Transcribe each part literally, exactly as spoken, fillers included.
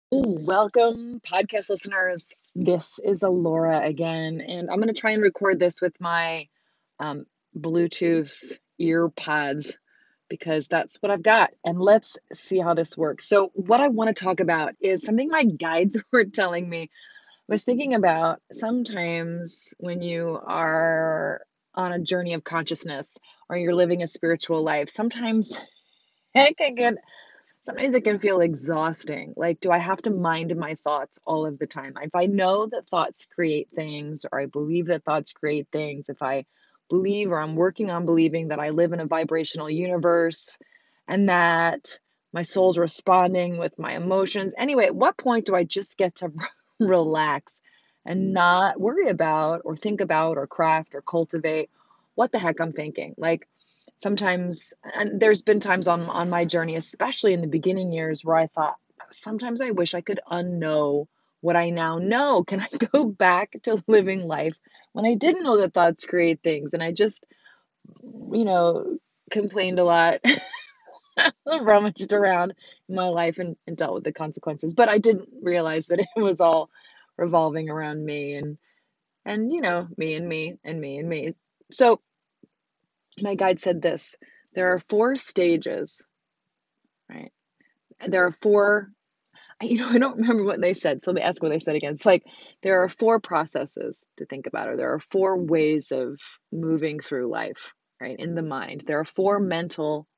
Ooh, welcome, podcast listeners. This is Alora again, and I'm going to try and record this with my um, Bluetooth ear pods because that's what I've got. And let's see how this works. So, what I want to talk about is something my guides were telling me. I was thinking about sometimes when you are on a journey of consciousness or you're living a spiritual life, sometimes it can get Sometimes it can feel exhausting. Like, do I have to mind my thoughts all of the time? If I know that thoughts create things, or I believe that thoughts create things, if I believe or I'm working on believing that I live in a vibrational universe and that my soul's responding with my emotions. Anyway, at what point do I just get to relax and not worry about or think about or craft or cultivate what the heck I'm thinking? Like, sometimes, and there's been times on on my journey, especially in the beginning years, where I thought, sometimes I wish I could unknow what I now know. Can I go back to living life when I didn't know that thoughts create things? And I just, you know, complained a lot, rummaged around in my life and, and dealt with the consequences. But I didn't realize that it was all revolving around me and and you know, me and me and me and me. So my guide said this: there are four stages, right? There are four, you know, I don't remember what they said, so let me ask what they said again. It's like there are four processes to think about, or there are four ways of moving through life, right? In the mind, there are four mental,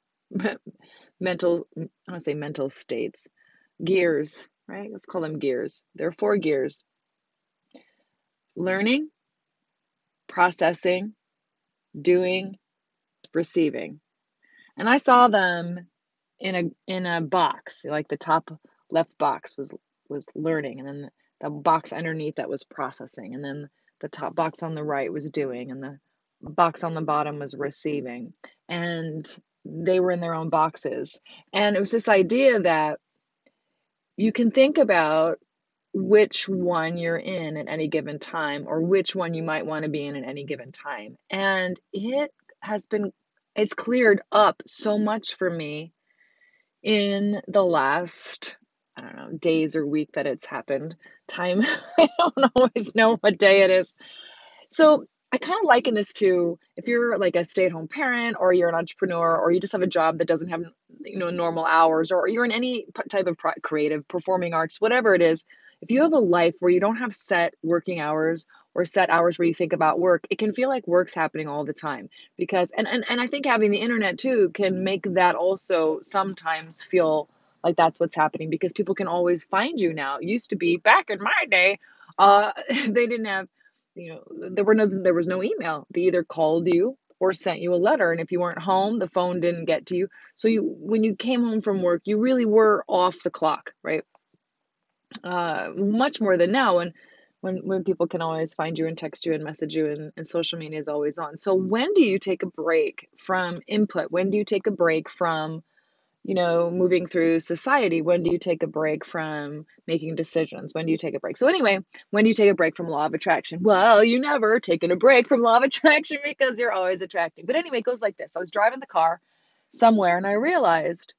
mental, I want to say mental states, gears, right? Let's call them gears. There are four gears: learning, processing, doing, receiving. And I saw them in a in a box, like the top left box was was learning, and then the box underneath that was processing, and then the top box on the right was doing, and the box on the bottom was receiving. And they were in their own boxes. And it was this idea that you can think about which one you're in at any given time, or which one you might want to be in at any given time. And it has been, it's cleared up so much for me in the last, I don't know, days or week that it's happened. Time, I don't always know what day it is. So I kind of liken this to if you're like a stay-at-home parent, or you're an entrepreneur, or you just have a job that doesn't have, you know, normal hours, or you're in any type of creative, performing arts, whatever it is. If you have a life where you don't have set working hours or set hours where you think about work, it can feel like work's happening all the time. Because and and, and I think having the internet too can make that also sometimes feel like that's what's happening, because people can always find you now. It used to be back in my day, uh, they didn't have, you know, there were no there was no email. They either called you or sent you a letter, and if you weren't home, the phone didn't get to you. So you, when you came home from work, you really were off the clock, right? Uh, much more than now, when when when people can always find you and text you and message you, and, and social media is always on. So when do you take a break from input? When do you take a break from, you know, moving through society? When do you take a break from making decisions? When do you take a break? So anyway, when do you take a break from law of attraction? Well, you never taken a break from law of attraction because you're always attracting. But anyway, it goes like this. I was driving the car somewhere and I realized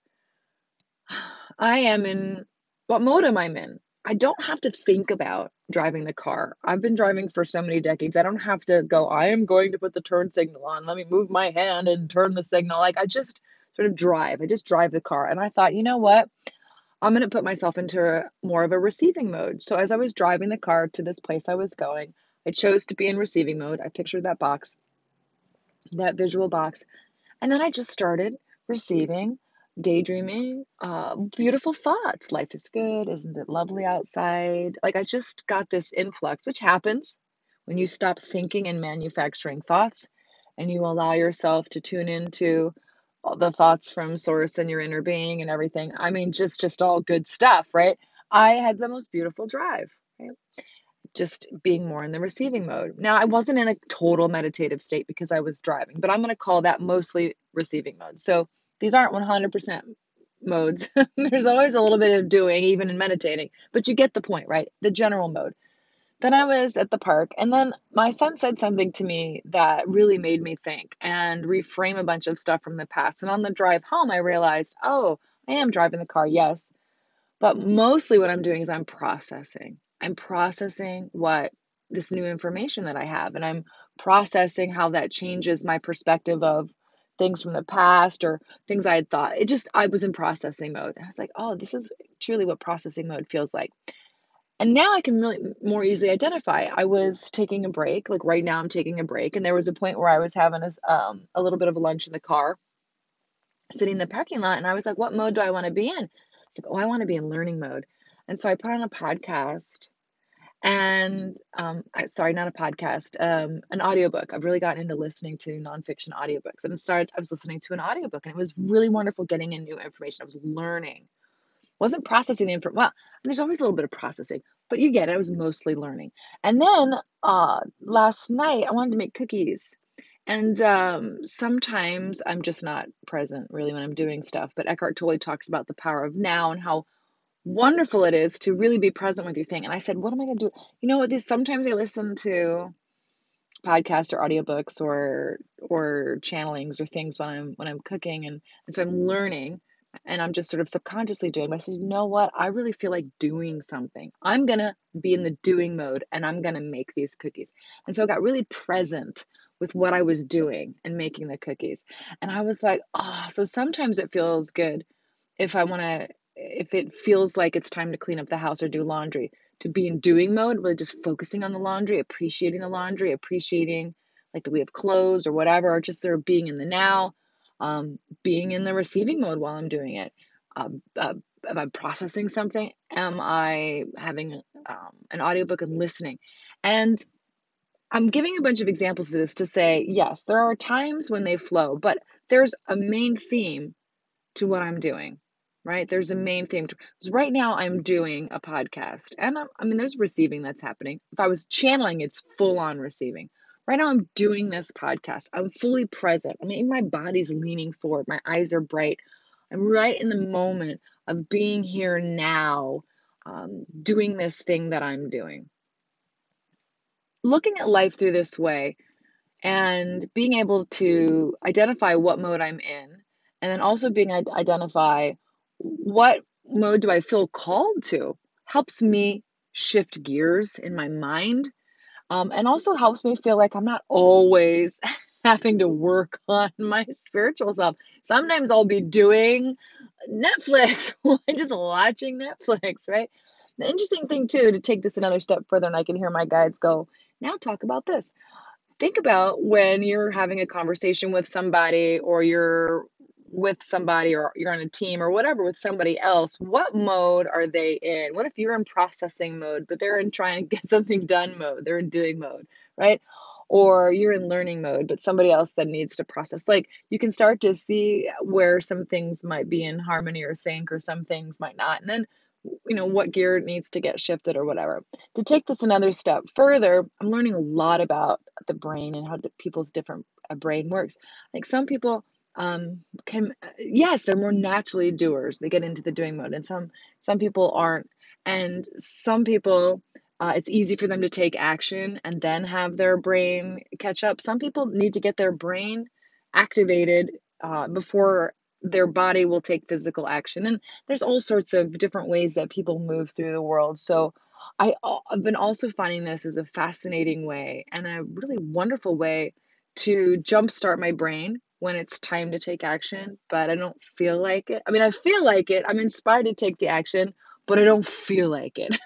I am in, what mode am I in? I don't have to think about driving the car. I've been driving for so many decades. I don't have to go, I am going to put the turn signal on. Let me move my hand and turn the signal. Like, I just sort of drive. I just drive the car. And I thought, you know what? I'm going to put myself into a, more of a receiving mode. So as I was driving the car to this place I was going, I chose to be in receiving mode. I pictured that box, that visual box. And then I just started receiving, daydreaming, uh, beautiful thoughts. Life is good. Isn't it lovely outside? Like, I just got this influx, which happens when you stop thinking and manufacturing thoughts, and you allow yourself to tune into all the thoughts from source and your inner being and everything. I mean, just just all good stuff, right? I had the most beautiful drive. Right? Just being more in the receiving mode. Now, I wasn't in a total meditative state because I was driving, but I'm going to call that mostly receiving mode. So these aren't one hundred percent modes. There's always a little bit of doing, even in meditating, but you get the point, right? The general mode. Then I was at the park, and then my son said something to me that really made me think and reframe a bunch of stuff from the past. And on the drive home, I realized, oh, I am driving the car, yes, But mostly what I'm doing is I'm processing. I'm processing what this new information that I have, and I'm processing how that changes my perspective of things from the past or things I had thought. It just, I was in processing mode. And I was like, oh, this is truly what processing mode feels like. And now I can really more easily identify. I was taking a break, like right now I'm taking a break, and there was a point where I was having a, um, a little bit of a lunch in the car, sitting in the parking lot, and I was like, what mode do I want to be in? It's like, oh, I want to be in learning mode. And so I put on a podcast and um I, sorry, not a podcast, um, an audiobook. I've really gotten into listening to nonfiction audiobooks. And it started, I was listening to an audiobook and it was really wonderful getting in new information. I was learning. Wasn't processing the information. Well, there's always a little bit of processing, but you get it. I was mostly learning. And then uh last night I wanted to make cookies. And um, sometimes I'm just not present really when I'm doing stuff. But Eckhart Tolle talks about the power of now and how wonderful it is to really be present with your thing. And I said, what am I going to do? You know what? This sometimes I listen to podcasts or audiobooks or or channelings or things when I'm when I'm cooking and, and so I'm learning and I'm just sort of subconsciously doing. But I said, you know what? I really feel like doing something. I'm gonna be in the doing mode and I'm gonna make these cookies. And so I got really present with what I was doing and making the cookies. And I was like, oh, so sometimes it feels good if I want to, if it feels like it's time to clean up the house or do laundry, to be in doing mode, really just focusing on the laundry, appreciating the laundry, appreciating like that we have clothes or whatever, or just sort of being in the now, um, being in the receiving mode while I'm doing it. Um, uh, am I processing something? Am I having um, an audiobook and listening? And I'm giving a bunch of examples of this to say, yes, there are times when they flow, but there's a main theme to what I'm doing, right? There's a main theme. Because right now I'm doing a podcast, and I'm, I mean, there's receiving that's happening. If I was channeling, it's full on receiving. Right now I'm doing this podcast. I'm fully present. I mean, my body's leaning forward. My eyes are bright. I'm right in the moment of being here now, um, doing this thing that I'm doing. Looking at life through this way and being able to identify what mode I'm in, and then also being able to identify what mode do I feel called to, helps me shift gears in my mind, um, and also helps me feel like I'm not always having to work on my spiritual self. Sometimes I'll be doing Netflix, just watching Netflix, right? The interesting thing too, to take this another step further, and I can hear my guides go, now talk about this. Think about when you're having a conversation with somebody or you're with somebody or you're on a team or whatever with somebody else, what mode are they in? What if you're in processing mode, but they're in trying to get something done mode? They're in doing mode, right? Or you're in learning mode, but somebody else then needs to process. Like you can start to see where some things might be in harmony or sync or some things might not. And then, you know, what gear needs to get shifted or whatever. To take this another step further, I'm learning a lot about the brain and how people's different uh, brain works. Like some people um, can, uh, yes, they're more naturally doers. They get into the doing mode, and some some people aren't. And some people, uh, it's easy for them to take action and then have their brain catch up. Some people need to get their brain activated uh, before their body will take physical action. And there's all sorts of different ways that people move through the world. So I, I've been also finding this as a fascinating way and a really wonderful way to jumpstart my brain when it's time to take action, but I don't feel like it. I mean, I feel like it. I'm inspired to take the action, but I don't feel like it.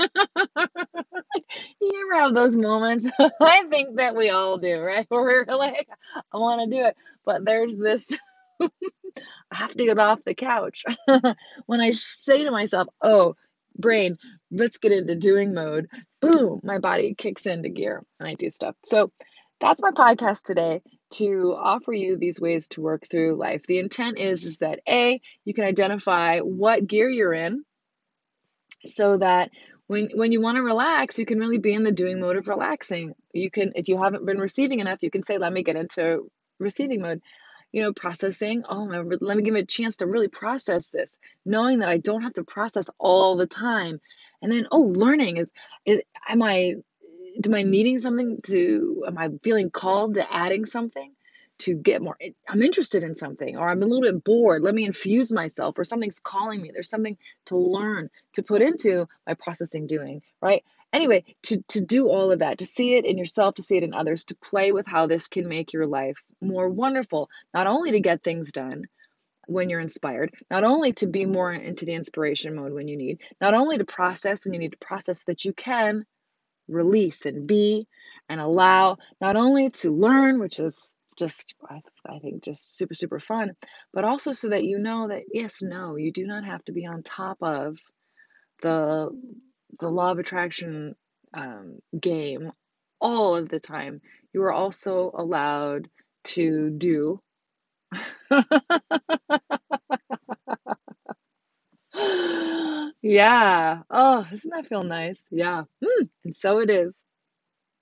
You ever have those moments? I think that we all do, right? Where we're like, I want to do it, but there's this, I have to get off the couch. When I say to myself, oh, brain, let's get into doing mode, boom, my body kicks into gear and I do stuff. So that's my podcast today, to offer you these ways to work through life. The intent is, is that A, you can identify what gear you're in so that when when you want to relax, you can really be in the doing mode of relaxing. You can, if you haven't been receiving enough, you can say, let me get into receiving mode. You know, processing, oh, let me give it a chance to really process this, knowing that I don't have to process all the time. And then, oh, learning is, is am I, am I needing something to, am I feeling called to adding something? to get more. I'm interested in something, or I'm a little bit bored. Let me infuse myself, or something's calling me. There's something to learn, to put into my processing doing, right? Anyway, to, to do all of that, to see it in yourself, to see it in others, to play with how this can make your life more wonderful, not only to get things done when you're inspired, not only to be more into the inspiration mode when you need, not only to process when you need to process so that you can release and be and allow, not only to learn, which is just, I, I think, just super, super fun, but also so that you know that, yes, no, you do not have to be on top of the, the law of attraction um, game all of the time. You are also allowed to do. Yeah. Oh, doesn't that feel nice? Yeah. Mm, and so it is.